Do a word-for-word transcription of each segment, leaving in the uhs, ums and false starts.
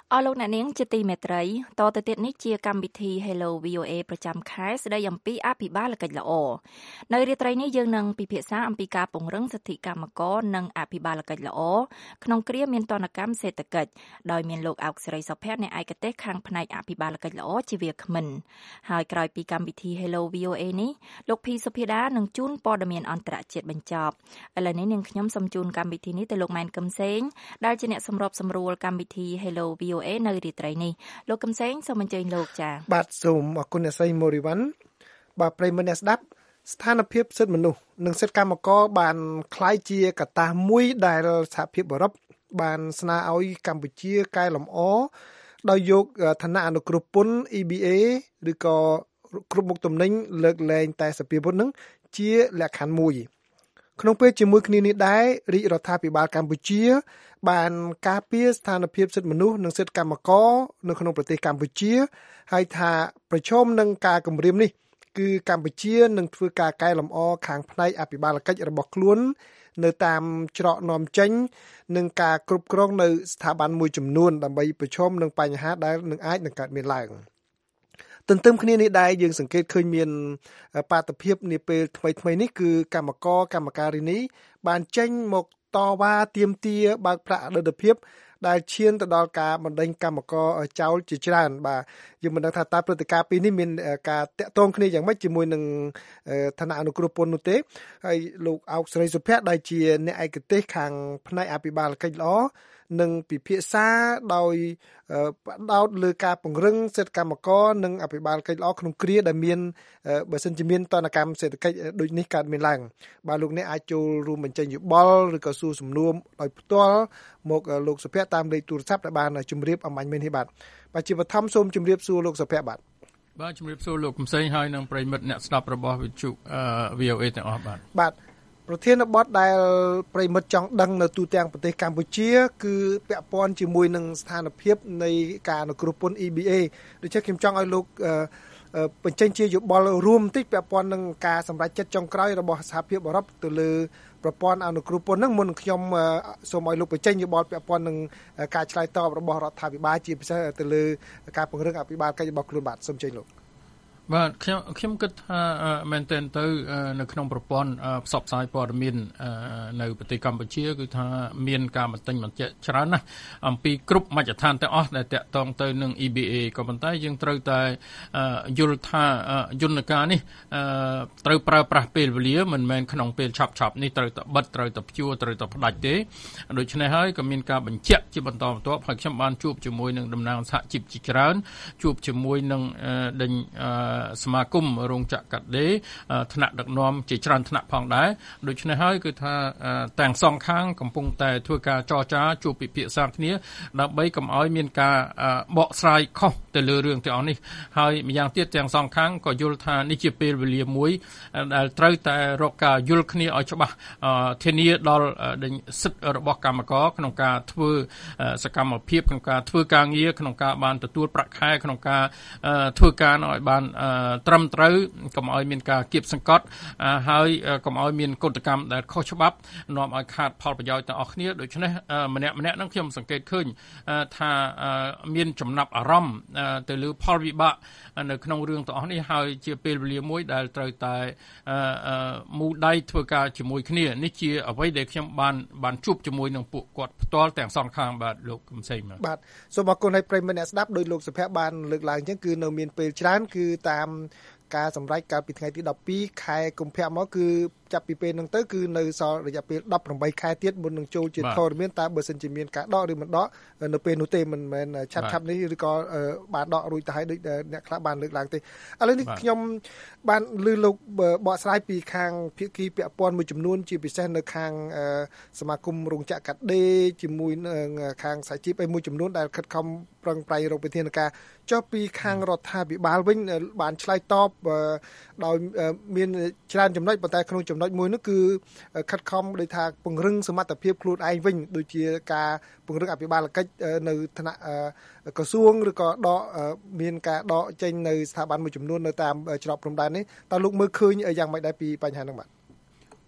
អស់លោកអ្នកនាងជាទីមេត្រីតទៅទៀតនេះជាកម្មវិធី Hello វី អូ เอ ប្រចាំខែស្ដីអំពីអភិបាលកិច្ចល្អនៅរាត្រីនេះយើងនឹងពិភាក្សាអំពីការពង្រឹងសិទ្ធិកម្មករនិងអភិបាលកិច្ចល្អក្នុងគ្រាមានទណ្ឌកម្មសេដ្ឋកិច្ចដោយមានលោកអោកសេរីសុភ័ក្រអ្នកឯកទេសខាងផ្នែកអភិបាលកិច្ចល្អជាវាគ្មិនហើយក្រោយពីកម្មវិធី Hello វី អូ เอ នេះលោកភីសុភាដានឹងជូនព័ត៌មានអន្តរជាតិបញ្ចប់ឥឡូវនេះនាងខ្ញុំសូមជូនកម្មវិធីនេះទៅលោកម៉ែនកឹមសេងដែលជាអ្នកសម្របសម្រួលកម្មវិធី Hello វី អូ เอ នៅរាត្រីនេះលោកកឹមសេងសូមអញ្ជើញលោកចា៎បាទសូមអរគុណអ្នកស្រីមូរីវ៉ាន់បាទប្រិយមិត្តអ្នកស្ដាប់ស្ថានភាពសិទ្ធិមនុស្សនិងសិទ្ធិកម្មករបានคล้ายជាកត្តាមួយដែលសហភាពអឺរ៉ុបបានស្នើឲ្យកម្ពុជាកែលម្អដោយយកឋានៈអនុគ្រោះពន្ធ អ៊ី ប៊ី เอ ឬក៏គ្រប់មុខទំនិញលើកលែងតែសភាវុធនឹងជាលក្ខខណ្ឌមួយក្នុងពេលជាមួយគ្នានេះដែររាជរដ្ឋាភិបាលកម្ពុជាបានការពារស្ថានភាពសិទ្ធិមនុស្សនិងសិទ្ធិកម្មករនៅក្នុងប្រទេសកម្ពុជាហើយថាប្រឈមនឹងការគំរាមនេះគឺកម្ពុជានឹងធ្វើការកែលម្អខាងផ្នែកអភិបាលកិច្ចរបស់ខ្លួននៅតាមច្រកនាំចេញនិងការគ្រប់គ្រងនៅស្ថាប័នមួយចំនួនដើម្បីប្រឈមនឹងបញ្ហាដែលនឹងអាចនឹងកើតមានឡើងទន្ទឹមគ្នានេះដែរយើងសង្កេតឃើញមានបាតុភិបនាពេលថ្មីថ្មីនេះគឺកម្មករកម្មការីនីបានចេញមកតវ៉ាទាមទារបើកប្រាក់អតីតភាពដែលឈានទៅដល់ការបណ្ដេញកម្មករចោលជាច្រើនបាទយើងមិនដឹងថាតើព្រឹត្តិការណ៍ពីនេះមានការតាក់ទងគ្នាយ៉ាងម៉េចជាមួយនឹងឋានៈអនុគ្រោះពន្ធនោះទេហើយលោកអោកសេរីសុភ័ក្រដែលជាអ្នកឯកទេសខាងផ្នែកអភិបាលកិច្ចល្អនឹងពិភាក្សាដោយផ្ដោតលើការពង្រឹងសិទ្ធិកម្មករនិងអភិបាលកិច្ចល្អក្នុងគ្រាដែលមានបើសិនជាមានទណ្ឌកម្មសេដ្ឋកិច្ចដូចនេះកើតមានឡើងបាទលោកអ្នកអាចចូលរួមបញ្ចេញយោបល់ឬក៏សួរសំណួរដោយផ្ទាល់មកលោកសុភ័ក្រតាមលេខទូរស័ព្ទដែលបានជម្រាបអំបញ្ញមិញនេះបាទបាទជាបឋមសូមជម្រាបសួរលោកសុភ័ក្របាទបាទជម្រាបសួរលោកកំសែងហើយនិងប្រិយមិត្តអ្នកស្ដាប់របស់វិទ្យុ វី អូ เอ ទាំងអស់បាទបាទប្រធានបទដែលប្រិយមិត្តចង់ដឹងនៅទូទាំងប្រទេសកម្ពុជាគឺពាក់ព័ន្ធជាមួយនឹងស្ថានភាពនៃការអនុគ្រោះពន្ធ អ៊ី ប៊ី เอ ដូច្នេះខ្ញុំចង់ឲ្យលោកបញ្ចេញជាយោបល់រួមបន្តិចពាក់ព័ន្ធនឹងការសម្រេចចិត្តចុងក្រោយរបស់សហភាពអឺរ៉ុបទៅលើប្រព័ន្ធអនុគ្រោះពន្ធហ្នឹងមុននឹងខ្ញុំសូមឲ្យលោកបញ្ចេញយោបល់ពាក់ព័ន្ធនឹងការឆ្លើយតបរបស់រដ្ឋាភិបាលជាពិសេសទៅលើការពង្រឹងអភិបាលកិច្ចរបស់ខ្លួនបាទសូមអញ្ជើញលោកបាទខ្ញុំខ្ញុំគិតថាមែនទែនទៅនៅក្នុងប្រព័ន្ធផ្សព្វផ្សាយព័ត៌មាននៅប្រទេសកម្ពុជាគឺថាមានការបន្ទិញបញ្ជាក់ច្រើនណាស់អំពីគ្រប់មជ្ឈដ្ឋានទាំងអស់ដែលតាក់ទងទៅនឹង អ៊ី ប៊ី เอ ក៏ប៉ុន្តែយើងត្រូវតែយល់ថាយន្តការនេះត្រូវប្រើប្រាស់ពេលវេលាមិនមែនក្នុងពេលឆាប់ឆាប់នេះត្រូវតែបិទត្រូវតែព្យួរត្រូវតែផ្ដាច់ទេដូច្នេះហើយក៏មានការបញ្ជាក់ជាបន្តបន្ទាប់ហើយខ្ញុំបានជួបជាមួយនឹងតំណាងសហជីពជាច្រើនជួបជាមួយនឹងដេញសមាគមរោងចក្រកាត់ដេរថ្នាក់ដឹកនាំជាច្រើនថ្នាក់ផងដែរដូច្នេះហើយគឺថាទាំងសងខាងកំពុងតែធ្វើការចរចាជួបពិភាក្សាគ្នាដើម្បីកុំឲ្យមានការបកស្រាយខុសទៅលើរឿងទាំងអស់នេះហើយម្យ៉ាងទៀតទាំងសងខាងក៏យល់ថានេះជាពេលវេលាមួយដែលត្រូវតែរកការយល់គ្នាឲ្យច្បាស់ធានាដល់សិទ្ធិរបស់កម្មករក្នុងការធ្វើសកម្មភាពក្នុងការធ្វើការងារក្នុងការបានទទួលប្រាក់ខែក្នុងការធ្វើការឲ្យបានត្រឹមត្រូវកុំឲ្យមានការគៀបសង្កត់ហើយកុំឲ្យមានកុតកម្មដែលខុសច្បាប់នាំឲ្យខាតផលប្រយោជន៍ទាំងអស់គ្នាដូច្នេះម្នាក់ម្នាក់នឹងខ្ញុំសង្កេតឃើញថាមានចំណាប់អារម្មណ៍ទៅលើផលវិបាកនៅក្នុងរឿងទាំងអស់នេះហើយជាពេលវេលាមួយដែលត្រូវតែមូលដៃធ្វើការជាមួយគ្នានេះជាអ្វីដែលខ្ញុំបានបានជួបជាមួយនឹងពួកគាត់ផ្ទាល់ទាំងសងខាងបាទលោកកំសែងបាទសូមអរគុណឲ្យប្រិយមិត្តអ្នកស្ដាប់ដោយលោកសុភ័ក្របានលើកឡើងអញ្ចឹងគឺនៅមានពេលច្រើនគឺតាមការសម្រេចកាលពីថ្ងៃទីដប់ពីរខែកុម្ភៈមកគឺចាប់ពីពេលហ្នឹងទៅគឺនៅសល់រយៈពេលដប់ប្រាំបីខែទៀតមុននឹងចូលជាធរមានតើបើសិនជាមានការដកឬមិនដកនៅពេលនោះទេមិនមែនឆាប់ឆាប់នេះឬក៏បានដករួចទៅហើយដូចអ្នកខ្លះបានលើកឡើងទេឥឡូវនេះខ្ញុំបានលើលោកបកស្រាយពីខាងភាគីពាក់ព័ន្ធមួយចំនួនជាពិសេសនៅខាងសមាគមរោងចក្រកាត់ដេរជាមួយខាងសហជីពឯមួយចំនួនដែលខិតខំប្រឹងប្រែងរកវិធានការចុះពីខាងរដ្ឋាភិបាលវិញបានឆ្លើយតបដោយមានច្រើនចំណុចប៉ុន្តែក្នុងចំណុចមួយនោះគឺខិតខំដោយថាពង្រឹងសមត្ថភាពខ្លួនឯងវិញដូចជាការពង្រឹងអភិបាលកិច្ចនៅថ្នាក់ក្រសួងឬក៏ដកមានការដកចេញនៅស្ថាប័នមួយចំនួននៅតាមច្រកព្រំដែននេះតើលោកមើលឃើញយ៉ាងម៉េចដែរពីបញ្ហាហ្នឹងបាទ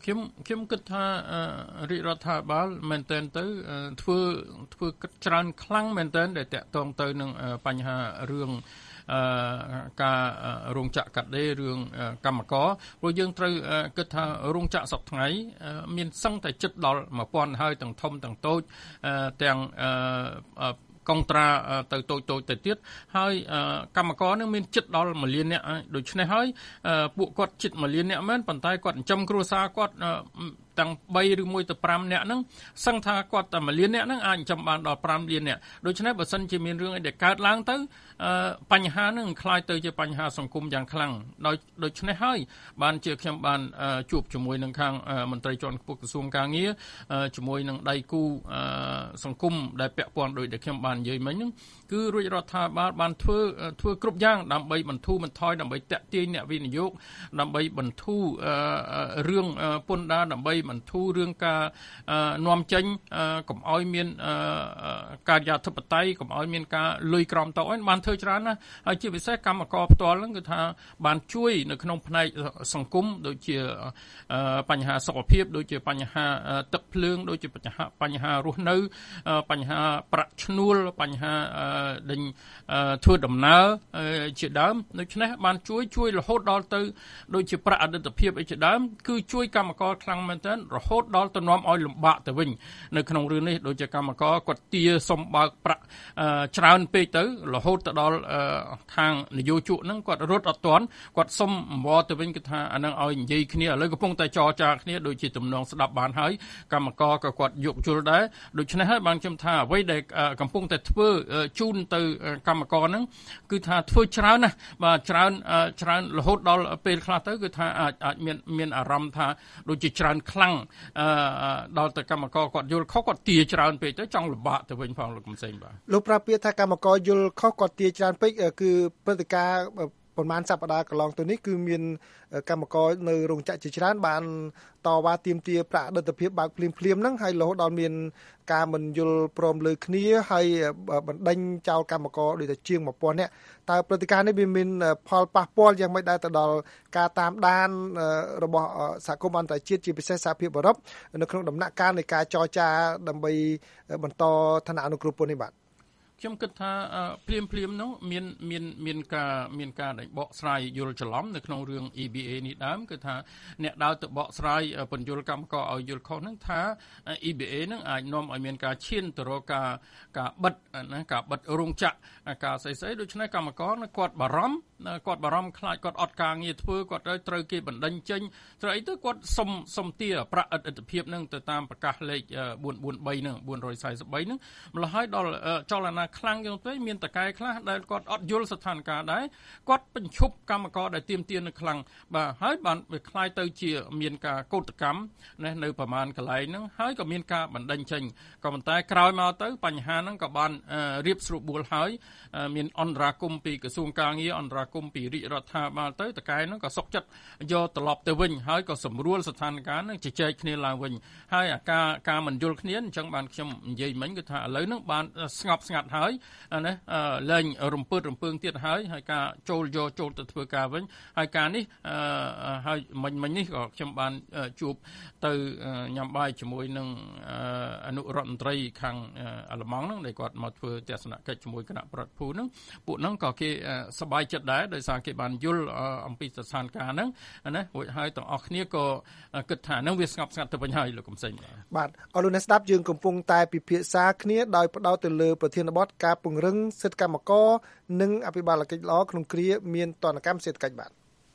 ខ្ញុំខ្ញុំគិតថារាជរដ្ឋាភិបាលមែនទែនទៅធ្វើធ្វើគិតច្រើនខ្លាំងមែនទែនដែលតាក់ទងទៅនឹងបញ្ហារឿងអឺការរោងចក្រកាត់ដេររឿងកម្មករព្រោះយើងត្រូវគិតថារោងចក្រសប្តាហ៍ថ្ងៃមានសឹងតែជិតដល់one thousandហើយទាំងធំទាំងតូចទាំងអឺកុងត្រាទៅតូចតូចទៅទៀតហើយកម្មករនឹងមានចិត្តដល់មួយលានអ្នកដូច្នេះហើយពួកគាត់ចិត្តមួយលានអ្នកមែនប៉ុន្តែគាត់ចិញ្ចឹមគ្រួសារគាត់ទាំង3ឬមួយទៅ5នាក់ហ្នឹងសឹងថាគាត់តែមួយលានអ្នកហ្នឹងអាចចិញ្ចឹមបានដល់5លានអ្នកដូច្នេះបើសិនជាមានរឿងអីដែលកើតឡើងទៅបញ្ហាហ្នឹងคล้ายទៅជាបញ្ហាសង្គមយ៉ាងខ្លាំងដោយដូច្នេះហើយបានជាខ្ញុំបានជួបជាមួយនឹងខាងមន្ត្រីជាន់ខ្ពស់ក្រសួងកាងារជាមួយនឹងដៃគូសង្គមដែលពាក់ព័ន្ធដោយដែលខ្ញុំបាននិយាយមិញហ្នឹងគឺរាជរដ្ឋាភិបាលបានធ្វើធ្វើគ្រប់យ៉ាងដើម្បីបន្ធូរបន្ថយដើម្បីតាក់ទាញអ្នកវិនិយោគដើម្បីបន្ធូររឿងពន្ធដារដើម្បីបន្ធូររឿងការនាំចេញកុំឲ្យមានការិយាធិបតេយ្យកុំឲ្យមានការលុយក្រមតោអីបានធ្វើច្រើនណាស់ហើយជាពិសេសកម្មករផ្ទាល់ហ្នឹងគឺថាបានជួយនៅក្នុងផ្នែកសង្គមដូចជាបញ្ហាសុខភាពដូចជាបញ្ហាទឹកភ្លើងដូចជាបញ្ហាបញ្ហារស់នៅបញ្ហាប្រាក់ឈ្នួលបញ្ហាដេញធ្វើដំណើរជាដើមដូច្នេះបានជួយជួយរហូតដល់ទៅដូចជាប្រាក់អតីតភាពអីជាដើមគឺជួយកម្មករខ្លាំងមែនទែនរហូតដល់ទៅនាំឲ្យលំបាកទៅវិញនៅក្នុងរឿងនេះដូចជាកម្មករគាត់ទាសុំបើកប្រាក់ច្រើនពេកទៅរហូតទៅដល់ខាងនយោជកហ្នឹងគាត់រត់អត់ទាន់គាត់សុំអង្វរទៅវិញគឺថាអានឹងឲ្យនិយាយគ្នាឥឡូវកំពុងតែចរចាគ្នាដូចជាទំនងស្ដាប់បានហើយកម្មករក៏គាត់យកជល់ដែរដូច្នេះហើយបានខ្ញុំថាអ្វីដែលកំពុងតែធ្វើជូនទៅកម្មករហ្នឹងគឺថាធ្វើច្រើនណាស់បាទច្រើនច្រើនរហូតដល់ពេលខ្លះទៅគឺថាអាចអាចមានមានអារម្មណ៍ថាដូចជាច្រើនខ្លាំងដល់ទៅកម្មករគាត់យល់ខុសគាត់ទាច្រើនពេកទៅចង់លំបាកទៅវិញផងលោកកំសែងបាទលោកប្រាប់ពាក្យថាកម្មករយល់ខុសគាត់ទាច្រើនពេកគឺព្រឹត្តិការណ៍ប្រហែលសប្តាហ៍កន្លងទៅនេះគឺមានកម្មករនៅរោងចក្រជាច្រើនបានតវ៉ាទាមទារប្រាក់អតីតភាពបើកភ្លាមភ្លាមហ្នឹងហើយរហូតដល់មានការមិនយល់ព្រមលើគ្នាហើយបណ្ដេញចោលកម្មករដូចតែជាងone thousandនាក់តើព្រឹត្តិការណ៍នេះវាមានផលប៉ះពាល់យ៉ាងម៉េចដែរទៅដល់ការតាមដានរបស់សហគមន៍អន្តរជាតិជាពិសេសសហភាពអឺរ៉ុបនៅក្នុងដំណាក់កាលនៃការចរចាដើម្បីបន្តឋានៈអនុគ្រោះពន្ធនេះបាទខ្ញុំគិតថាភ្លាមភ្លាមនោះមានមានមានការមានការដេញបកស្រាយយល់ច្រឡំនៅក្នុងរឿង E B A នេះដើមគឺថាអ្នកដើរទៅបកស្រាយបញ្យលកម្មករឲ្យយល់ខុសហ្នឹងថា E B A ហ្នឹងអាចនាំឲ្យមានការឈានទៅរកការការបិទណាការបិទរោងចក្រការស្អីស្អីដូច្នេះកម្មករគាត់បារម្ភគាត់បារម្ភខ្លាចគាត់អត់ការងារធ្វើគាត់ត្រូវគេបណ្ដេញចេញត្រូវអីទៅគាត់សុំសុំទាប្រាក់អតិថិភាពហ្នឹងទៅតាមប្រកាសលេខfour forty-threeហ្នឹងfour forty-threeហ្នឹងម្ល៉េះហើយដល់ចលនាខ្លាំងយ៉ាងទៅមានតកែខ្លះដែលគាត់អត់យល់ស្ថានភាពដែរគាត់បញ្ឈប់កម្មករដែលទាមទារនៅខ្លាំងបាទហើយបានវាคล้ายទៅជាមានការកោតកម្មណានៅប្រមាណកន្លែងហ្នឹងហើយក៏មានការបណ្ដេញចេញក៏ប៉ុន្តែក្រោយមកទៅបញ្ហាហ្នឹងក៏បានរៀបស្រួលបួលហើយមានអន្តរាគមន៍ពីក្រសួងកាងារអន្តរាគមន៍ពីរាជរដ្ឋាភិបាលទៅតកែហ្នឹងក៏សុកចិត្តយកត្រឡប់ទៅវិញហើយក៏សម្រួលស្ថានភាពហ្នឹងជជែកគ្នាឡើងវិញហើយអាការការមិនយល់គ្នាអញ្ចឹងបានខ្ញុំនិយាយមិញគឺថាឥឡូវហ្នឹងបានស្ងប់ស្ងាត់ហើយណាលែងរំពើរំពើងទៀតហើយហើយការចូលយកចូលទៅធ្វើការវិញហើយការនេះហើយមិញមិញនេះក៏ខ្ញុំបានជួបទៅញ៉ាំបាយជាមួយនឹងអនុរដ្ឋមន្ត្រីខាងអាល្លឺម៉ង់ហ្នឹងដែលគាត់មកធ្វើទស្សនកិច្ចជាមួយគណៈប្រតិភូហ្នឹងពួកហ្នឹងក៏គេសប្បាយចិត្តដែរដោយសារគេបានយល់អំពីស្ថានភាពហ្នឹងណារួចហើយទាំងអស់គ្នាក៏គិតថាហ្នឹងវាស្ងប់ស្ងាត់ទៅវិញហើយលោកកំសែងបាទអរលោកអ្នកស្ដាប់យើងកំពុងតែពិភាក្សាគ្នាដោយផ្ដោតទៅលើប្រធានបទការពង្រឹងសិទ្ធិកម្មករនិងអភិបាលកិច្ចល្អក្នុងគ្រាមានទណ្ឌកម្មសេដ្ឋកិច្ចបាទ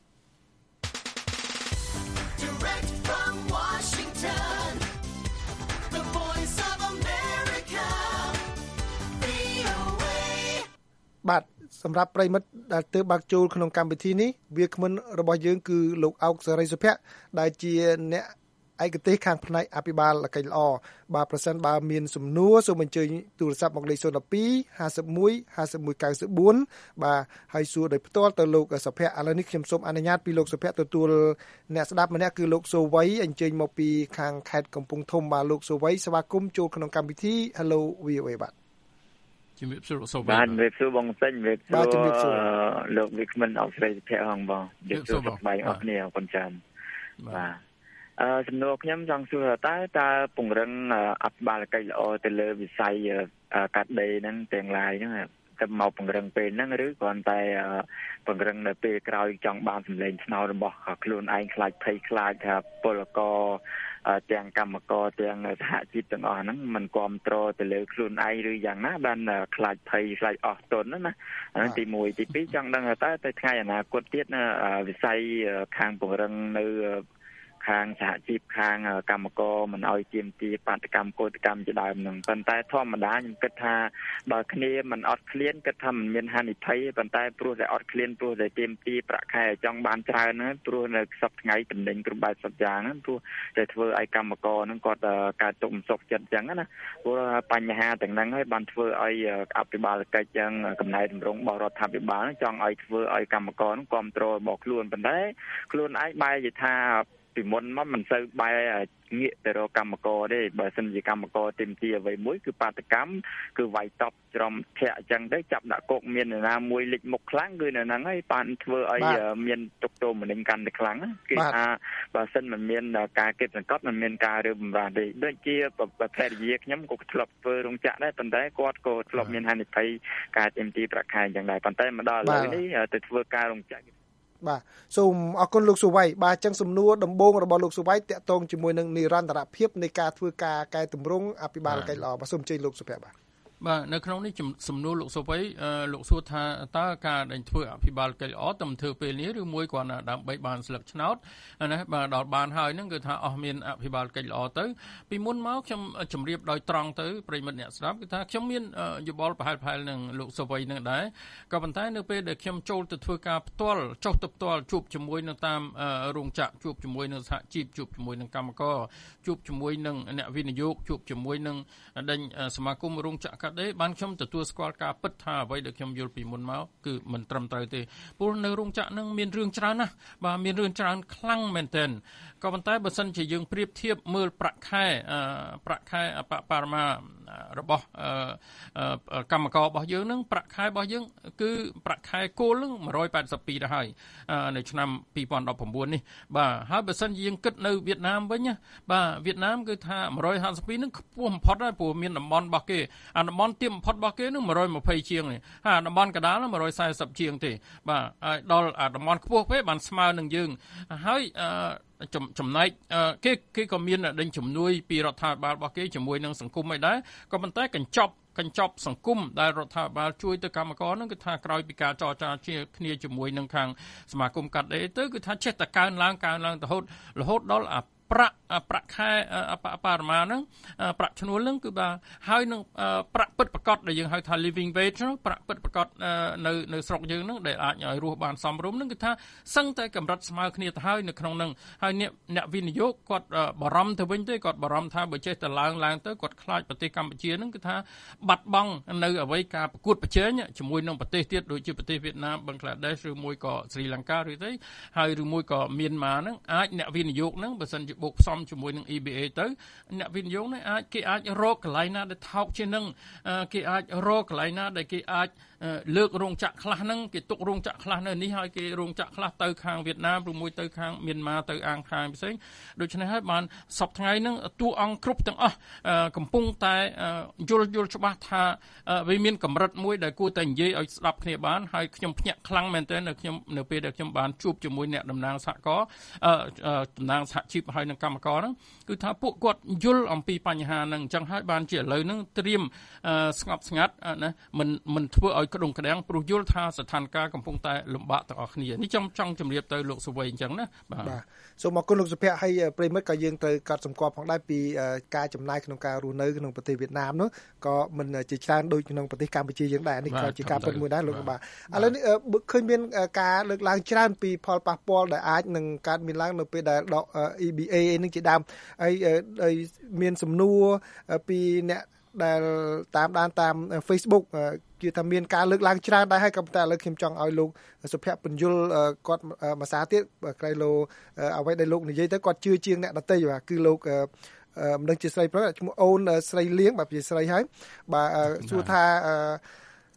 បាទសម្រាប់ប្រិមិត្តដែលទើបបើកចូលក្នុងកម្មវិធីនេះវាគ្មិនរបស់យើងគឺលោកអោកសេរីសុភ័ក្រដែលជាអ្នកឯកទេសខាងផ្នែកអភិបាលកិច្ចល្អបាទប្រសិនបើមានសំណួរសូមអញ្ជើញទូរស័ព្ទមកលេខzero one two five one one five one nine fourបាទហើយសួរដោយផ្ទាល់ទៅលោកសុភ័ក្រឥឡូវនេះខ្ញុំសូមអនុញ្ញាតពីលោកសុភ័ក្រទទួលអ្នកស្ដាប់ម្នាក់គឺលោកសូវ័យអញ្ជើញមកពីខាងខេត្តកំពង់ធំបាទលោកសូវ័យស្វាគមន៍ចូលក្នុងកម្មវិធី Hello វី អូ អេ បាទជំរាបសួរសូវ័យបាទជំរាបសួរបងសេញជំរាបសួរលោកវិក្មិនអុកស្រីសុភ័ក្រហងបងជំរាបសួរបងបាយអស់គ្នាអរគុណច្រើនបាទអឺសំណួរខ្ញុំចង់សួរតើតើពង្រឹងអភិបាលកិច្ចល្អទៅលើវិស័យកាត់ដេរហ្នឹងទាំងឡាយហ្នឹងទៅមកពង្រឹងពេលហ្នឹងឬគ្រាន់តែពង្រឹងនៅពេលក្រោយចង់បានសម្លេងឆ្នោតរបស់ខ្លួនឯងខ្លាចភ័យខ្លាចថាពលករទាំងកម្មករទាំងសហជីពទាំងអស់ហ្នឹងมันគ្រប់គ្រងទៅលើខ្លួនឯងឬយ៉ាងណាបានខ្លាចភ័យខ្លាចអស់ទុនណាអានេះទីមួយទីពីរចង់ដឹងថាតើថ្ងៃអនាគតទៀតវិស័យខាងពង្រឹងនៅខាងសហជីពខាងកម្មករមិនឲ្យទាមទារបាតកម្មកោតកម្មជាដើមនឹងប៉ុន្តែធម្មតាខ្ញុំគិតថាបើគ្នាមិនអត់ឃ្លានគិតថាមិនមានហានិភ័យប៉ុន្តែព្រោះតែអត់ឃ្លានព្រោះតែទាមទារប្រាក់ខែចង់បានច្រើនហ្នឹងព្រោះនៅសប្តាហ៍ថ្ងៃតំណែងគ្រប់បែបសពយ៉ាងហ្នឹងព្រោះតែធ្វើឲ្យកម្មករហ្នឹងគាត់កើតទុកមិនសុខចិត្តអញ្ចឹងណាព្រោះបញ្ហាទាំងហ្នឹងហើយបានធ្វើឲ្យអភិបាលកិច្ចយ៉ាងកំណែតម្រង់របស់រដ្ឋាភិបាលចង់ឲ្យធ្វើឲ្យកម្មករហ្នឹងគ្រប់គ្រងរបស់ខ្លួនប៉ុន្តែខ្លួនឯងបែរជាថាពីមុនមកមិនសូវបែរងាកទៅរកកម្មករទេបើសិនជាកម្មករទាមទារអ្វីមួយគឺបាតកម្មគឺវាយតប់ច្រំធាក់អញ្ចឹងទៅចាប់ដាក់គុកមាននរណាមួយលេចមុខខ្លាំងគឺនៅហ្នឹងហើយបានធ្វើឲ្យមានទុកទោសមនិញកាន់តែខ្លាំងគឺថាបើសិនមិនមានការគិតសង្កត់មិនមានការរើបំរាស់ទេដូចជាប្រភេទវិជាខ្ញុំក៏ធ្លាប់ធ្វើរោងចក្រដែរប៉ុន្តែគាត់ក៏ធ្លាប់មានហានិភ័យការទាមទារប្រាក់ខែអញ្ចឹងដែរប៉ុន្តែមកដល់ឥឡូវនេះទៅធ្វើការរោងចក្របាទសូមអរគុណលោកសុវ័យបាទចឹងសំណួរដំបូងរបស់លោកសុវ័យតាក់ទងជាមួយនឹងនិរន្តរភាពនៃការធ្វើការកែតម្រង់អភិបាលកិច្ចល្អបាទសូមអញ្ជើញលោកសុភ័ក្របាទបាទនៅក្នុងនេះសំណួរលោកសុវ័យលោកសួរថាតើការដែលធ្វើអភិបាលកិច្ចល្អតែធ្វើពេលនេះឬមួយគ្រាន់តែដើម្បីបានស្លឹកឆ្នោតណាបាទដល់បានហើយហ្នឹងគឺថាអស់មានអភិបាលកិច្ចល្អទៅពីមុនមកខ្ញុំជម្រាបដោយត្រង់ទៅប្រិមិត្តអ្នកស្ដាប់គឺថាខ្ញុំមានយោបល់ប្រហែលប្រហែលនឹងលោកសុវ័យនឹងដែរក៏ប៉ុន្តែនៅពេលដែលខ្ញុំចូលទៅធ្វើការផ្ទាល់ចុះទៅផ្ទាល់ជួបជាមួយនឹងតាមរោងចក្រជួបជាមួយនឹងសហជីពជួបជាមួយនឹងកម្មករជួបជាមួយនឹងអ្នកវិនិយោគជួបជាមួយនឹងដេញសមាគមរោងចក្រទេបានខ្ញុំទទួលស្គាល់ការពិតថាអ្វីដែលខ្ញុំយល់ពីមុនមកគឺមិនត្រឹមត្រូវទេព្រោះនៅរោងចក្រនឹងមានរឿងច្រើនណាស់បាទមានរឿងច្រើនខ្លាំងមែនទែនក៏ប៉ុន្តែបើសិនជាយើងប្រៀបធៀបមើលប្រាក់ខែប្រាក់ខែអបបរមារបស់កម្មកររបស់យើងនឹងប្រាក់ខែរបស់យើងគឺប្រាក់ខែគោលនឹងone hundred eighty-twoទៅហើយនៅឆ្នាំtwenty nineteenនេះបាទហើយបើសិនជាយើងគិតនៅវៀតណាមវិញបាទវៀតណាមគឺថាone hundred fifty twoនឹងខ្ពស់បំផុតហើយព្រោះមានតំបន់របស់គេអាតំបន់ទាបបំផុតរបស់គេនឹងone hundred twentyជាងនេះហើយតំបន់កណ្ដាលនឹងone hundred fortyជាងទេបាទហើយដល់អាតំបន់ខ្ពស់ពេកបានស្មើនឹងយើងហើយចំណែកគេគេក៏មានដេញជំនួយពីរដ្ឋាភិបាលរបស់គេជាមួយនឹងសង្គមឯដែរក៏ប៉ុន្តែកញ្ចប់កញ្ចប់សង្គមដែលរដ្ឋាភិបាលជួយទៅកម្មករហ្នឹងគឺថាក្រោយពីការចរចាគ្នាជាមួយនឹងខាងសមាគមកាត់ដេរទៅគឺថាចេះតែកើនឡើងកើនឡើងរហូតរហូតដល់អាប្រាក់ប្រាក់ខែអបបរមាហ្នឹងប្រាក់ឈ្នួលហ្នឹងគឺបាទហើយនឹងប្រាក់ពិតប្រាកដដែលយើងហៅថា living wage ហ្នឹងប្រាក់ពិតប្រាកដនៅនៅស្រុកយើងហ្នឹងដែលអាចឲ្យរស់បានសមរម្យហ្នឹងគឺថាសឹងតែកម្រិតស្មើគ្នាទៅហើយនៅក្នុងហ្នឹងហើយអ្នកអ្នកវិនិយោគគាត់បារម្ភទៅវិញទេគាត់បារម្ភថាបើចេះតែឡើងឡើងទៅគាត់ខ្លាចប្រទេសកម្ពុជាហ្នឹងគឺថាបាត់បង់នៅអ្វីការប្រកួតប្រជែងជាមួយនឹងប្រទេសទៀតដូចជាប្រទេសវៀតណាមបឹងក្លាដេសឬមួយក៏ស្រីលង្កាឬទេហើយឬមួយក៏មីយ៉ាន់ម៉ាហ្នឹងអាចអ្នកវិនិយោគហ្នឹងបើសិនបូកផ្សំជាមួយនឹង E B A ទៅអ្នកវិនិយោគនេះអាចគេអាចរកកន្លែងណាដែលថោកជាងនឹងគេអាចរកកន្លែងណាដែលគេអាចលើករោងចក្រខ្លះហ្នឹងគេទុករោងចក្រខ្លះនៅនេះហើយគេរោងចក្រខ្លះទៅខាងវៀតណាមឬមួយទៅខាងមីយ៉ាន់ម៉ាទៅអាងខាងផ្សេងដូច្នេះហើយបានសប្តាហ៍ថ្ងៃហ្នឹងតួអង្គគ្រប់ទាំងអស់កំពុងតែយល់យល់ច្បាស់ថាវាមានកម្រិតមួយដែលគួរតែនិយាយឲ្យស្ដាប់គ្នាបានហើយខ្ញុំភ្ញាក់ខ្លាំងមែនទែននៅខ្ញុំនៅពេលដែលខ្ញុំបានជួបជាមួយអ្នកតំណាងសហគមន៍តំណាងសហជីពហើយនឹងកម្មករហ្នឹងគឺថាពួកគាត់យល់អំពីបញ្ហាហ្នឹងអញ្ចឹងហើយបានជាឥឡូវហ្នឹងត្រៀមស្ងប់ស្ងាត់ណាមិនមិនធ្វើឲ្យក្តុងក្តាំងព្រោះយល់ថាស្ថានភាពកំពុងតែលំបាកទាំងអស់គ្នានេះចង់ចង់ជម្រាបទៅលោកសុវ័យអញ្ចឹងណាបាទបាទសូមអរគុណលោកសុភ័ក្រហើយប្រិមិត្តក៏យើងទៅកត់សម្គាល់ផងដែរពីការចំណាយក្នុងការរស់នៅក្នុងប្រទេសវៀតណាមនោះក៏មិនជាច្រើនដូចក្នុងប្រទេសកម្ពុជាយើងដែរនេះក៏ជាការពិតមួយដែរលោកបាទឥឡូវនេះឃើញមានការលើកឡើងច្រើនពីផលប៉ះពាល់ដែលអាចនឹងកើតមានឡើងនៅពេលដែលដក E B A នឹងជាដើមហើយមានសំណួរពីអ្នកដែលតាមដានតាម Facebook គឺថាមានការលើកឡើងច្រើនដែរហើយក៏តែឥឡូវខ្ញុំចង់ឲ្យលោកសុភ័ក្របញ្យលគាត់មួយសារទៀតក្រៃលោអ្វីដែលលោកនិយាយទៅគាត់ជឿជាងអ្នកដទៃបាទគឺលោកមិនដឹងជាស្រីប្រុសឈ្មោះអូនស្រីលៀងបាទជាស្រីហើយបាទសួរថា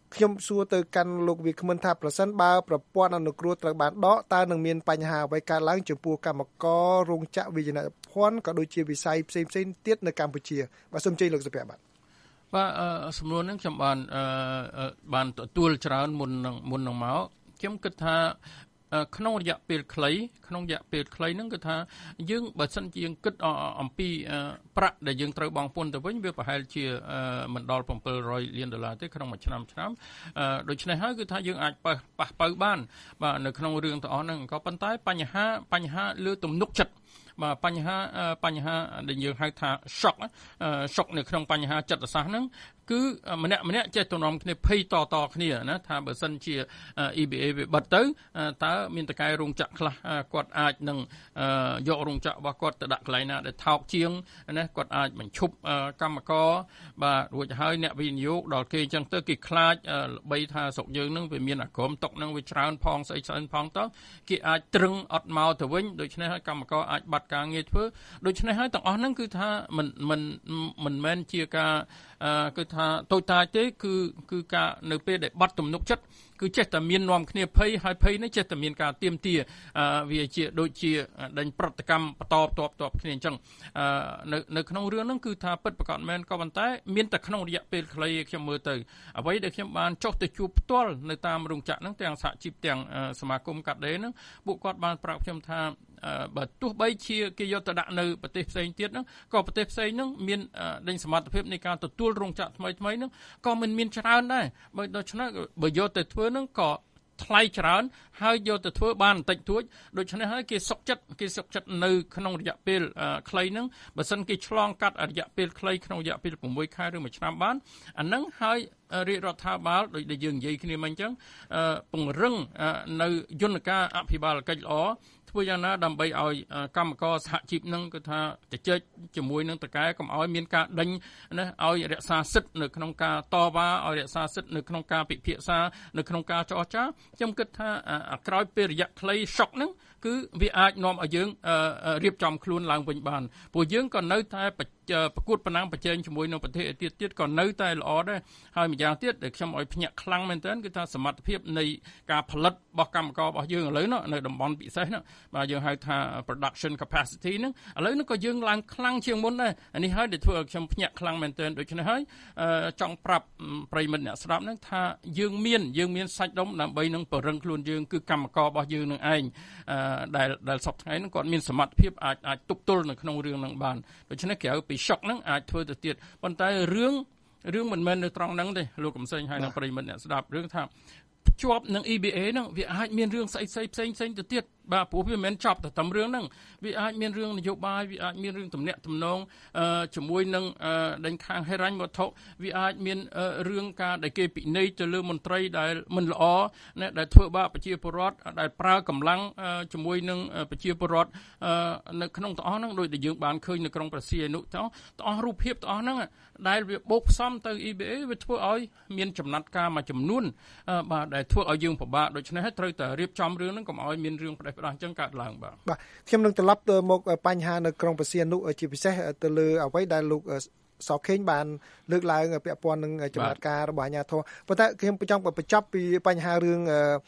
ខ្ញុំសួរទៅកាន់លោកវិក្កាមិនថាប្រសិនបើប្រព័ន្ធអនុគ្រោះត្រូវបានដកតើនឹងមានបញ្ហាអ្វីកើតឡើងចំពោះកម្មកររោងចក្រវិជ្ជាភ័ណ្ឌក៏ដូចជាវិស័យផ្សេងៗទៀតនៅកម្ពុជាបាទសូមជ័យលោកសុភ័ក្របាទបាទសំណួរនេះខ្ញុំបានបានទទួលច្រើនមុននឹងមុននឹងមកខ្ញុំគិតថាក្នុងរយៈពេលខ្លីក្នុងរយៈពេលខ្លីហ្នឹងគឺថាយើងបើសិនជាយើងគិតអំពីប្រាក់ដែលយើងត្រូវបង់ពន្ធទៅវិញវាប្រហែលជាមិនដល់seven hundredលានដុល្លារទេក្នុងមួយឆ្នាំឆ្នាំដូច្នេះហើយគឺថាយើងអាចប៉ះប៉ះប៉ូវបានបាទនៅក្នុងរឿងទាំងអស់ហ្នឹងក៏ប៉ុន្តែបញ្ហាបញ្ហាលើទំនុកចិត្តបាទបញ្ហាបញ្ហាដែលយើងហៅថា shock shock នៅក្នុងបញ្ហាចិត្តសាស្ត្រហ្នឹងគឺម្នាក់ម្នាក់ចេះទំនំគ្នាភ័យតតគ្នាណាថាបើសិនជា E B A វាបិទទៅតើមានតកែរោងចក្រខ្លះគាត់អាចនឹងយករោងចក្ររបស់គាត់ទៅដាក់កន្លែងណាដែលថោកជាងណាគាត់អាចបញ្ឈប់កម្មករបាទរួចហើយអ្នកវិនិយោគដល់គេអញ្ចឹងទៅគេខ្លាចល្បីថាស្រុកយើងនឹងវាមានអាក្រមຕົកនឹងវាច្រើនផងស្អីស្អីផងទៅគេអាចត្រឹងអត់មកទៅវិញដូច្នេះហើយកម្មករអាចបាត់ការងារធ្វើដូច្នេះហើយទាំងអស់ហ្នឹងគឺថាមិនមិនមិនមែនជាការគឺថាតូចតាចទេគឺគឺការនៅពេលដែលបាត់ទំនុកចិត្តគឺចេះតែមាននាំគ្នាភ័យហើយភ័យនេះចេះតែមានការទៀមទាវាជាដូចជាដេញប្រតិកម្មបន្តតបតបគ្នាអញ្ចឹងនៅនៅក្នុងរឿងហ្នឹងគឺថាពិតប្រាកដមែនក៏ប៉ុន្តែមានតែក្នុងរយៈពេលខ្លីខ្ញុំមើលទៅអ្វីដែលខ្ញុំបានចុះទៅជួបផ្ទាល់នៅតាមរោងចក្រហ្នឹងទាំងសហជីពទាំងសមាគមកាត់ដេរហ្នឹងពួកគាត់បានប្រាប់ខ្ញុំថាបើទោះបីជាគេយកទៅដាក់នៅប្រទេសផ្សេងទៀតហ្នឹងក៏ប្រទេសផ្សេងហ្នឹងមានដេញសមត្ថភាពនៃការទទួលរោងចក្រថ្មីថ្មីហ្នឹងក៏មិនមានច្រើនដែរបើដូច្នេះបើយកទៅធ្វើហ្នឹងក៏ថ្លៃច្រើនហើយយកទៅធ្វើបានបន្តិចតួចដូច្នេះហើយគេសុខចិត្តគេសុខចិត្តនៅក្នុងរយៈពេលខ្លីហ្នឹងបើសិនគេឆ្លងកាត់រយៈពេលខ្លីក្នុងរយៈពេលsixខែឬមួយឆ្នាំបានអាហ្នឹងហើយរាជរដ្ឋាភិបាលដូចដែលយើងនិយាយគ្នាមិញអញ្ចឹងពង្រឹងនៅយន្តការអភិបាលកិច្ចល្អធ្វើយ៉ាងណាដើម្បីឲ្យកម្មករសហជីពនឹងគឺថាជជែកជាមួយនឹងតកែកុំឲ្យមានការដេញណាឲ្យរក្សាសិទ្ធិនៅក្នុងការតវ៉ាឲ្យរក្សាសិទ្ធិនៅក្នុងការពិភាក្សានៅក្នុងការចរចាខ្ញុំគិតថាក្រោយពេលរយៈខ្លី shock ហ្នឹងគឺវាអាចនាំឲ្យយើងរៀបចំខ្លួនឡើងវិញបានព្រោះយើងក៏នៅតែប្រកួតប្រណាំងប្រជែងជាមួយនឹងប្រទេសទៀតទៀតក៏នៅតែល្អដែរហើយម្យ៉ាងទៀតដែលខ្ញុំឲ្យភ្ញាក់ខ្លាំងមែនទែនគឺថាសមត្ថភាពនៃការផលិតរបស់កម្មកររបស់យើងឥឡូវនោះនៅតំបន់ពិសេសនោះបាទយើងហៅថា production capacity ហ្នឹងឥឡូវនេះក៏យើងឡើងខ្លាំងជាងមុនដែរអានេះហើយដែលធ្វើឲ្យខ្ញុំភ្ញាក់ខ្លាំងមែនទែនដូច្នេះហើយចង់ប្រាប់ប្រិយមិត្តអ្នកស្ដាប់ហ្នឹងថាយើងមានយើងមានសាច់ដុំដើម្បីនឹងពង្រឹងខ្លួនយើងគឺកម្មកររបស់យើងនឹងឯងដែលដែលសពថ្ងៃហ្នឹងគាត់មានសមត្ថភាពអាចអាចទប់ទល់នៅក្នុងរឿងហ្នឹងបានដូច្នេះក្រៅពី shock ហ្នឹងអាចធ្វើទៅទៀតប៉ុន្តែរឿងរឿងមិនមែននៅត្រង់ហ្នឹងទេលោកកំសែងហើយនឹងប្រិយមិត្តអ្នកស្ដាប់រឿងថាជាប់នឹង E B A ហ្នឹងវាអាចមានរឿងស្អីផ្សេងផ្សេងផ្សេងទៅទៀតបាទព្រោះវាមិនមែនចប់តែតែរឿងហ្នឹងវាអាចមានរឿងនយោបាយវាអាចមានរឿងទំនាក់ទំនងជាមួយនឹងដេញខាងហិរញ្ញវត្ថុវាអាចមានរឿងការដែលគេពិន័យទៅលើមន្ត្រីដែលមិនល្អណាដែលធ្វើបាបប្រជាពលរដ្ឋដែលប្រើកម្លាំងជាមួយនឹងប្រជាពលរដ្ឋនៅក្នុងទាំងអស់ហ្នឹងដោយដែលយើងបានឃើញនៅក្នុងប្រសិទ្ធអនុទាំងអស់រូបភាពទាំងអស់ហ្នឹងដែលវាបូកផ្សំទៅ E B A វាធ្វើឲ្យមានចំណាត់ការមួយចំនួនបាទដែលធ្វើឲ្យយើងពិបាកដូច្នេះហើយត្រូវតែរៀបចំរឿងហ្នឹងកុំឲ្យមានរឿងផ្ដេសផ្ដាស់អញ្ចឹងកើតឡើងបាទបាទខ្ញុំនឹងត្រឡប់ទៅមកបញ្ហានៅក្នុងប្រសិទ្ធអនុជាពិសេសទៅលើអ្វីដែលលោកសខេងបានលើកឡើងពាក់ព័ន្ធនឹងចំណាត់ការរបស់អាជ្ញាធរប៉ុន្តែខ្ញុំចង់បញ្ចប់ពីបញ្ហារឿង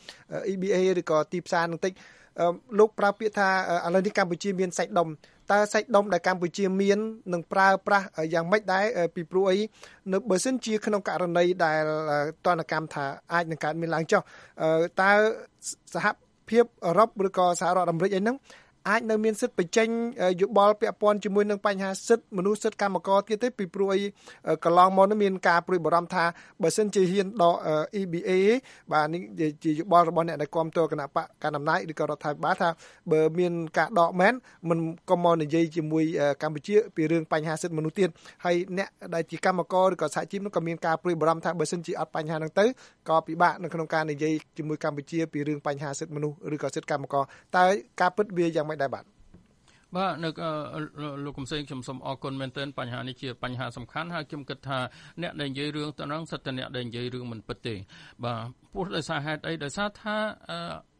E B A ឬក៏ទីផ្សារនឹងតិចលោកប្រើពាក្យថាឥឡូវនេះកម្ពុជាមានសាច់ដុំតើសាច់ដុំដែលកម្ពុជាមាននឹងប្រើប្រាស់យ៉ាងម៉េចដែរពីព្រោះអីនៅបើសិនជាក្នុងករណីដែលតនកម្មថាអាចនឹងកើតមានឡើងចុះតើសហភាពអឺរ៉ុបឬក៏សហរដ្ឋអាមេរិកអីហ្នឹងអាចនៅមានសិទ្ធិបញ្ចេញយោបល់ពាក់ព័ន្ធជាមួយនឹងបញ្ហាសិទ្ធិមនុស្សសិទ្ធិកម្មករទៀតទេពីព្រោះអីកន្លងមកនោះមានការព្រួយបារម្ភថាបើសិនជាហ៊ានដក E B A បាទនេះជាយោបល់របស់អ្នកដែលគាំទ្រគណៈបកកណ្ដាលអំណាចឬក៏រដ្ឋាភិបាលថាបើមានការដកមែនមិនក៏មកនិយាយជាមួយកម្ពុជាពីរឿងបញ្ហាសិទ្ធិមនុស្សទៀតហើយអ្នកដែលជាកម្មករឬក៏សហជីពនោះក៏មានការព្រួយបារម្ភថាបើសិនជាអត់បញ្ហាហ្នឹងទៅក៏ពិបាកនៅក្នុងការនិយាយជាមួយកម្ពុជាពីរឿងបញ្ហាសិទ្ធិមនុស្សឬក៏សិទ្ធិកម្មករតើការពិតវាយ៉ាងដែរបាទបាទនៅលោកកំសែងខ្ញុំសូមអរគុណមែនទែនបញ្ហានេះជាបញ្ហាសំខាន់ហើយខ្ញុំគិតថាអ្នកដែលនិយាយរឿងទៅហ្នឹងសិតតែអ្នកដែលនិយាយរឿងមិនពិតទេបាទព្រោះដោយសារហេតុអីដោយសារថា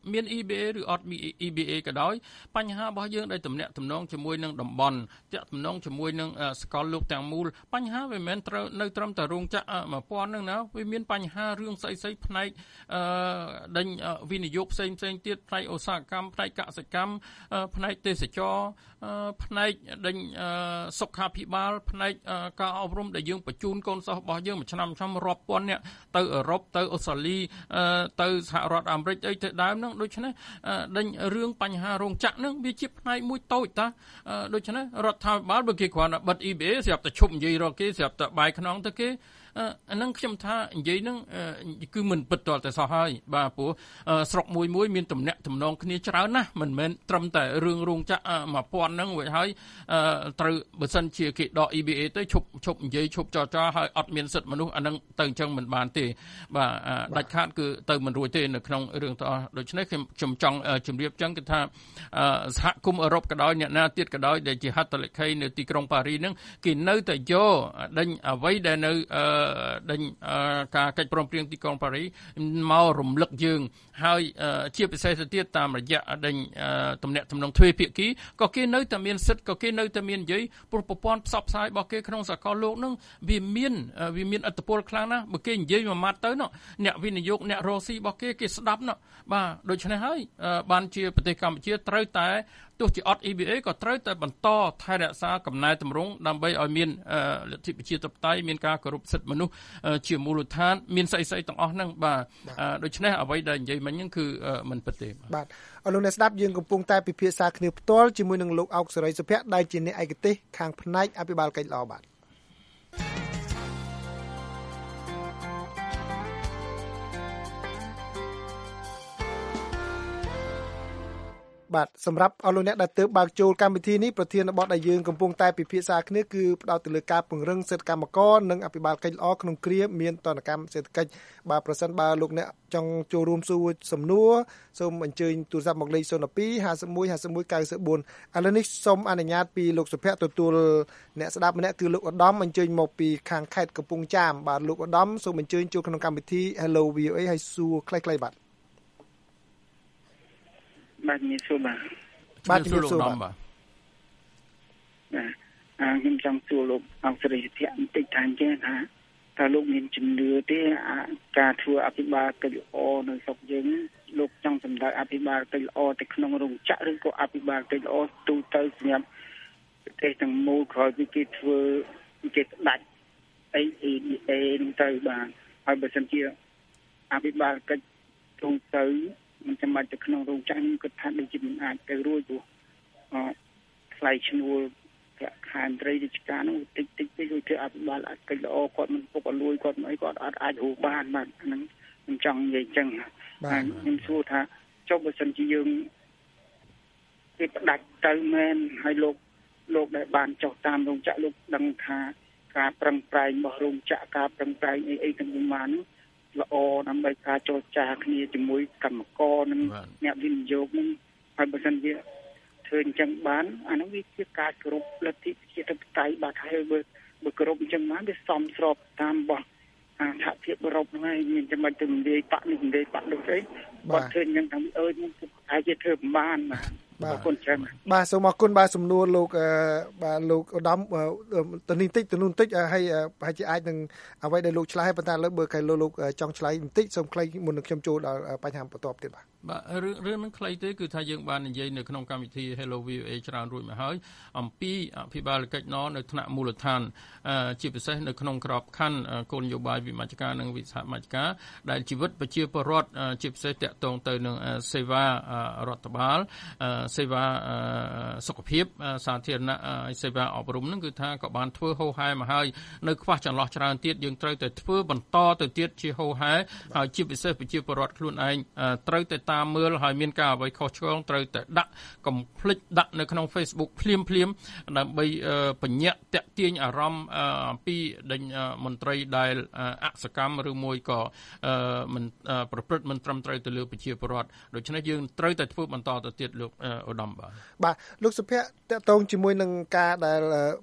មាន E B A ឬអត់មាន E B A ក៏ដោយបញ្ហារបស់យើងដែលទំនាក់ទំនងជាមួយនឹងតំបន់តាក់ទំនងជាមួយនឹងសកលលោកទាំងមូលបញ្ហាវាមិនមែនត្រូវនៅត្រឹមតែរោងចក្រមួយពាន់ហ្នឹងណាវាមានបញ្ហារឿងស្អីស្អីផ្នែកអឺដេញវិនិយោគផ្សេងផ្សេងទៀតផ្នែកឧស្សាហកម្មផ្នែកកសិកម្មផ្នែកទេសចរផ្នែកដេញសុខាភិបាលផ្នែកការអប់រំដែលយើងបញ្ជូនកូនសិស្សរបស់យើងមួយឆ្នាំឆ្នាំរាប់ពាន់នាក់ទៅអឺរ៉ុបទៅអូស្ត្រាលីទៅសហរដ្ឋអាមេរិកអីទៅដើមហ្នឹងដូច្នេះដេញរឿងបញ្ហារោងចក្រហ្នឹងវាជាផ្នែកមួយតូចតាដូច្នេះរដ្ឋាភិបាលបើគេគ្រាន់តែបិទ E B A ស្រាប់តែឈប់និយាយរកគេស្រាប់តែបាយខ្នងទៅគេអាហ្នឹងខ្ញុំថានិយាយហ្នឹងគឺមិនពិតតតែសោះហើយបាទព្រោះស្រុកមួយមួយមានទំនាក់ទំនងគ្នាច្រើនណាស់មិនមែនត្រឹមតែរឿងរោងចក្រមួយពាន់ហ្នឹងវិញហើយត្រូវបើសិនជាគេដក E B A ទៅឈប់ឈប់និយាយឈប់ចរចាហើយអត់មានសិទ្ធិមនុស្សអាហ្នឹងទៅអញ្ចឹងមិនបានទេបាទដាច់ខាតគឺទៅមិនរួចទេនៅក្នុងរឿងទាំងអស់ដូច្នេះខ្ញុំខ្ញុំចង់ជម្រាបអញ្ចឹងគឺថាសហគមន៍អឺរ៉ុបក៏ដោយអ្នកណាទៀតក៏ដោយដែលជាហត្ថលេខីនៅទីក្រុងប៉ារីសហ្នឹងគេនៅតែយកដេញអ្វីដែលនៅដេញការកិច្ចព្រមព្រៀងទីក្រុងប៉ារីសមករំលឹកយើងហើយជាពិសេសទៅទៀតតាមរយៈដេញទំនាក់ទំនងទ្វេភាគីក៏គេនៅតែមានសិទ្ធិក៏គេនៅតែមាននិយាយព្រោះប្រព័ន្ធផ្សព្វផ្សាយរបស់គេក្នុងសកលលោកនឹងវាមានវាមានឥទ្ធិពលខ្លាំងណាស់បើគេនិយាយមួយម៉ាត់ទៅនោះអ្នកវិនិយោគអ្នករកស៊ីរបស់គេគេស្ដាប់នោះបាទដូច្នេះហើយបានជាប្រទេសកម្ពុជាត្រូវតែទោះជាអត់ E B A ក៏ត្រូវតែបន្តថែរក្សាកំណែតម្រង់ដើម្បីឲ្យមានលទ្ធិប្រជាធិបតេយ្យមានការគោរពសិទ្ធិមនុស្សជាមូលដ្ឋានមានស្អីស្អីទាំងអស់ហ្នឹងបាទដូច្នេះអ្វីដែលនិយាយមិញហ្នឹងគឺមិនពិតទេបាទអរលោកអ្នកស្ដាប់យើងកំពុងតែពិភាក្សាគ្នាផ្ទាល់ជាមួយនឹងលោកអោកសេរីសុភ័ក្រដែលជាអ្នកឯកទេសខាងផ្នែកអភិបាលកិច្ចល្អបាទបាទសម្រាប់អស់លោកអ្នកដែលទើបបើកចូលកម្មវិធីនេះប្រធានបទដែលយើងកំពុងតែពិភាក្សាគ្នាគឺផ្ដោតទៅលើការពង្រឹងសិទ្ធិកម្មករនិងអភិបាលកិច្ចល្អក្នុងគ្រាមានទណ្ឌកម្មសេដ្ឋកិច្ចបាទប្រសិនបើលោកអ្នកចង់ចូលរួមសួរសំណួរសូមអញ្ជើញទូរស័ព្ទមកលេខศูนย์ ពីរ ห้าสิบเอ็ด ห้าสิบเอ็ด เก้าสิบสี่ឥឡូវនេះសូមអនុញ្ញាតពីលោកសុភ័ក្រទទួលអ្នកស្ដាប់ម្នាក់គឺលោកឧត្តមអញ្ជើញមកពីខាងខេត្តកំពង់ចាមបាទលោកឧត្តមសូមអញ្ជើញចូលក្នុងកម្មវិធី Hello វី អូ เอ ឲ្យសួរខ្លីៗបាទបាទមានសួរបាទបាទជំរាបសួរបាទបាទអឺខ្ញុំចង់សួរលោកអង្គសេរីសុភ័ក្របន្តិចថាចេះថាតើលោកមានជំនឿទេការធ្វើអភិបាលកិច្ចល្អនៅស្រុកយើងលោកចង់សម្ដៅអភិបាលកិច្ចល្អទៅក្នុងរោងចក្រឬក៏អភិបាលកិច្ចល្អទូទៅសម្រាប់ប្រទេសទាំងមូលក្រោយពីគេធ្វើគេផ្ដាច់អី E B A នឹងទៅបាទហើយបើសិនជាអភិបាលកិច្ចទូទៅមិនចាំបាច់ទៅក្នុងរោងចក្រនេះគាត់ថាដូចជាមិនអាចទៅរួចព្រោះអឺថ្លៃឈ្នួលប្រាក់ខែមន្ត្រីរាជការនោះតិចតិចទៅដូចជាអភិបាលកិច្ចល្អគាត់មិនពុកអលួយគាត់មិនអីគាត់អត់អាចរស់បានបាទហ្នឹងខ្ញុំចង់និយាយអញ្ចឹងបាទខ្ញុំសួរថាចុះបើសិនជាយើងគេផ្ដាច់ទៅមែនហើយលោកលោកដែលបានចុះតាមរោងចក្រលោកដឹងថាការប្រឹងប្រែងរបស់រោងចក្រការប្រឹងប្រែងអីអីទាំងនោះមកនោះល្អដើម្បីការចរចាគ្នាជាមួយកម្មករនិងអ្នកវិនិយោគនឹងហើយបើសិនជាធ្វើអញ្ចឹងបានអានោះវាជាការគោរពលទ្ធិប្រជាធិបតេយ្យបាទហើយបើបើគោរពអញ្ចឹងបានវាសមស្របតាមរបស់សហភាពអឺរ៉ុបហ្នឹងហើយមានចាំបាច់ទៅនិយាយបាក់នេះនិយាយបាក់នោះអីគាត់ធ្វើអញ្ចឹងថាអើយខ្ញុំអាចជាធ្វើមិនបានបាទបាទអរគុណច្រើនបាទសូមអរគុណបាទសំណួរលោកបាទលោកឧត្តមទៅនេះតិចទៅនោះតិចហើយប្រហែលជាអាចនឹងអ្វីដែលលោកឆ្លើយប៉ុន្តែឥឡូវបើគេលោកលោកចង់ឆ្លើយបន្តិចសូមខ្លីមុននឹងខ្ញុំចូលដល់បញ្ហាបន្ទាប់ទៀតបាទបាទរឿងរឿងហ្នឹងខ្លីទេគឺថាយើងបាននិយាយនៅក្នុងកម្មវិធី Hello វី អូ เอ ច្រើនរួចមកហើយអំពីអភិបាលកិច្ចណនៅថ្នាក់មូលដ្ឋានជាពិសេសនៅក្នុងក្របខ័ណ្ឌគោលនយោបាយវិមជ្ឈការនិងវិសហមជ្ឈការដែលជីវិតប្រជាពលរដ្ឋជាពិសេសតាក់ទងទៅនឹងសេវារដ្ឋបាលសេវាសុខភាពសាធារណៈសេវាអប់រំហ្នឹងគឺថាក៏បានធ្វើហូរហែមកហើយនៅខ្វះចន្លោះច្រើនទៀតយើងត្រូវតែធ្វើបន្តទៅទៀតជាហូរហែហើយជាពិសេសប្រជាពលរដ្ឋខ្លួនឯងត្រូវតែតាមមើលហើយមានការអ្វីខុសឆ្គងត្រូវតែដាក់កុំភ្លេចដាក់នៅក្នុង Facebook ភ្លាមភ្លាមដើម្បីបញ្ញាក់តាក់ទាញអារម្មណ៍អំពីដេញមន្ត្រីដែលអសកម្មឬមួយក៏មិនប្រព្រឹត្តមិនត្រឹមត្រូវទៅលើប្រជាពលរដ្ឋដូច្នេះយើងត្រូវតែធ្វើបន្តទៅទៀតលោកឧត្តមបាទបាទលោកសុភ័ក្រតកតងជាមួយនឹងការដែល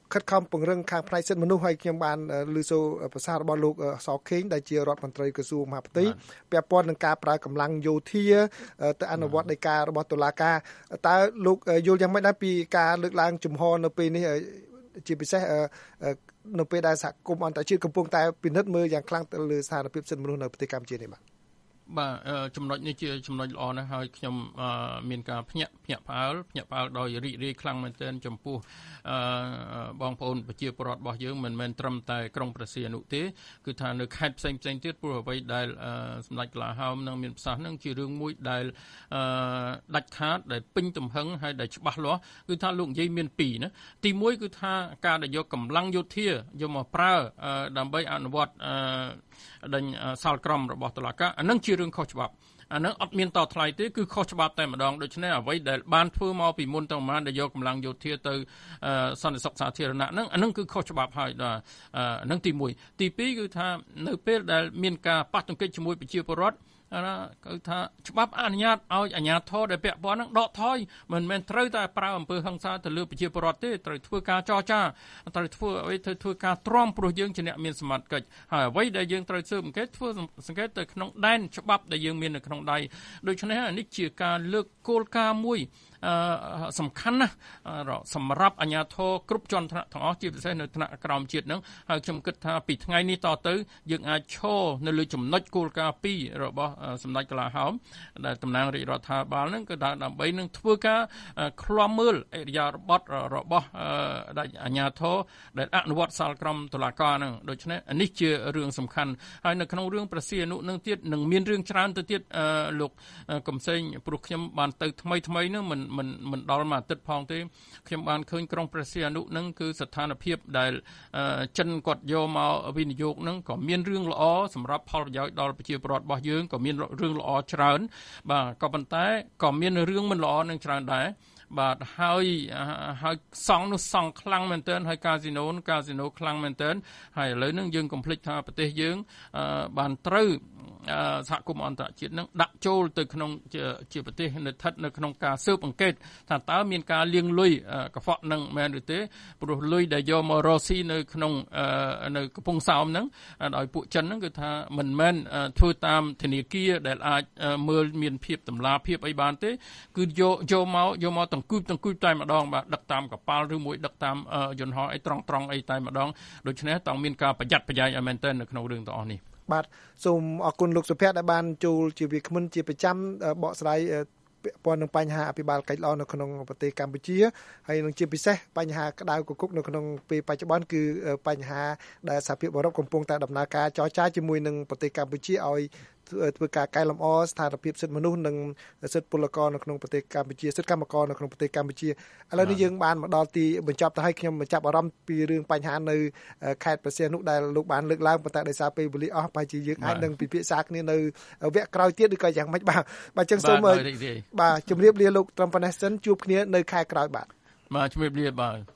ខិតខំពង្រឹងខាងផ្នែកសិទ្ធិមនុស្សហើយខ្ញុំបានលើសូប្រសាសន៍របស់លោកសខេងដែលជារដ្ឋមន្ត្រីក្រសួងមហាផ្ទៃពាក់ព័ន្ធនឹងការប្រើកម្លាំងយោធាទៅអនុវត្តដីការបស់តុលាការតើលោកយល់យ៉ាងម៉េចដែរពីការលើកឡើងជំហរនៅពេលនេះជាពិសេសនៅពេលដែលសហគមន៍អន្តរជាតិកំពុងតែពិនិត្យមើលយ៉ាងខ្លាំងទៅលើស្ថានភាពសិទ្ធិមនុស្សនៅប្រទេសកម្ពុជានេះបាទបាទចំណុចនេះជាចំណុចល្អណាស់ហើយខ្ញុំមានការភ្ញាក់ភ្ញាក់ផ្អើលភ្ញាក់ផ្អើលដោយរីករាយខ្លាំងមែនទែនចំពោះបងប្អូនប្រជាពលរដ្ឋរបស់យើងមិនមែនត្រឹមតែក្រុងព្រះសីហនុទេគឺថានៅខេត្តផ្សេងផ្សេងទៀតព្រោះអ្វីដែលសម្ដេចកលាហោមនឹងមានប្រសាសន៍នឹងជារឿងមួយដែលដាច់ខាតដែលពេញទំហឹងហើយដែលច្បាស់លាស់គឺថាលោកនិយាយមានពីរណាទីមួយគឺថាការដែលយកកម្លាំងយោធាយកមកប្រើដើម្បីអនុវត្តដេញសាលក្រមរបស់តុលាការអានឹងជារឿងខុសច្បាប់អានឹងអត់មានតថ្លៃទេគឺខុសច្បាប់តែម្ដងដូច្នេះអ្វីដែលបានធ្វើមកពីមុនទៅមកដែលយកកម្លាំងយោធាទៅសន្តិសុខសាធារណៈហ្នឹងអានឹងគឺខុសច្បាប់ហើយដល់អានឹងទីមួយទីពីរគឺថានៅពេលដែលមានការប៉ះទង្គិចជាមួយប្រជាពលរដ្ឋណាគឺថាច្បាប់អនុញ្ញាតឲ្យអាជ្ញាធរដែលពាក់ព័ន្ធហ្នឹងដកថយមិនមែនត្រូវតែប្រើអំពើហិង្សាទៅលើប្រជាពលរដ្ឋទេត្រូវធ្វើការចរចាត្រូវធ្វើឲ្យធ្វើធ្វើការទ្រាំព្រោះយើងជាអ្នកមានសមត្ថកិច្ចហើយអ្វីដែលយើងត្រូវស៊ើបអង្កេតធ្វើសង្កេតទៅក្នុងដែនច្បាប់ដែលយើងមាននៅក្នុងដៃដូច្នេះនេះជាការលើកគោលការណ៍មួយសំខាន់ណាស់សម្រាប់អាជ្ញាធរគ្រប់ជាន់ថ្នាក់ទាំងអស់ជាពិសេសនៅថ្នាក់ក្រោមជាតិហ្នឹងហើយខ្ញុំគិតថាពីថ្ងៃនេះតទៅយើងអាចឈរនៅលើចំណុចគោលការណ៍ពីររបស់សម្ដេចកលាហោមដែលតំណាងរាជរដ្ឋាភិបាលហ្នឹងគឺដើម្បីនឹងធ្វើការឃ្លាំមើលអរិយាប័ត្ររបស់អាជ្ញាធរដែលអនុវត្តសាលក្រមតុលាការហ្នឹងដូច្នេះនេះជារឿងសំខាន់ហើយនៅក្នុងរឿងព្រះសីហនុនឹងទៀតនឹងមានរឿងច្រើនទៅទៀតលោកកំសែងព្រោះខ្ញុំបានទៅថ្មីថ្មីហ្នឹងមិនមិនមិនដល់មួយអាទិត្យផងទេខ្ញុំបានឃើញក្រុងព្រះសីហនុហ្នឹងគឺស្ថានភាពដែលចិនគាត់យកមកវិនិយោគហ្នឹងក៏មានរឿងល្អសម្រាប់ផលប្រយោជន៍ដល់ប្រជាពលរដ្ឋរបស់យើងក៏មានរឿងល្អច្រើនបាទក៏ប៉ុន្តែក៏មានរឿងមិនល្អនឹងច្រើនដែរបាទហើយហើយសង់នោះសង់ខ្លាំងមែនទែនហើយកាស៊ីណូកាស៊ីណូខ្លាំងមែនទែនហើយឥឡូវហ្នឹងយើងកុំភ្លេចថាប្រទេសយើងបានត្រូវសហគមន៍អន្តរជាតិនឹងដាក់ចូលទៅក្នុងជាជាប្រទេសនៅស្ថិតនៅក្នុងការស៊ើបអង្កេតថាតើមានការលាងលុយកខ្វក់នឹងមែនឬទេព្រោះលុយដែលយកមករកស៊ីនៅក្នុងនៅកំពង់សោមហ្នឹងដោយពួកចិនហ្នឹងគឺថាមិនមែនធ្វើតាមធនាគារដែលអាចមើលមានភាពតម្លាភាពអីបានទេគឺយកយកមកយកមកតង្គូបតង្គូបតែម្ដងបាទដឹកតាមកប៉ាល់ឬមួយដឹកតាមយន្តហោះអីត្រង់ត្រង់អីតែម្ដងដូច្នេះต้องមានការប្រយ័ត្នប្រយែងឲ្យមែនទែននៅក្នុងរឿងទាំងអស់នេះបាទសូមអរគុណលោកសុភ័ក្រដែលបានចូលជាវាគ្មិនជាប្រចាំបកស្រាយពាក់ព័ន្ធនឹងបញ្ហាអភិបាលកិច្ចល្អនៅក្នុងប្រទេសកម្ពុជាហើយនឹងជាពិសេសបញ្ហាក្តៅគគុកនៅក្នុងពេលបច្ចុប្បន្នគឺបញ្ហាដែលសហភាពអឺរ៉ុបកំពុងតែដំណើរការចរចាជាមួយនឹងប្រទេសកម្ពុជាឲ្យធ្វើការកែលម្អស្ថានភាពសិទ្ធិមនុស្សនិងសិទ្ធិពលករនៅក្នុងប្រទេសកម្ពុជាសិទ្ធិកម្មករនៅក្នុងប្រទេសកម្ពុជាឥឡូវនេះយើងបានមកដល់ទីបញ្ចប់ទៅហើយខ្ញុំបញ្ចប់អារម្មណ៍ពីរឿងបញ្ហានៅខេត្តព្រះសីហនុដែលលោកបានលើកឡើងប៉ុន្តែដោយសារពេលវេលាអស់ប្រហែលជាយើងអាចនឹងពិភាក្សាគ្នានៅវគ្គក្រោយទៀតឬក៏យ៉ាងម៉េចបាទបាទចឹងសូមបាទជម្រាបលាលោកត្រឹមប៉ុណ្ណេះសិនជួបគ្នានៅខែក្រោយបាទបាទជម្រាបលាបាទ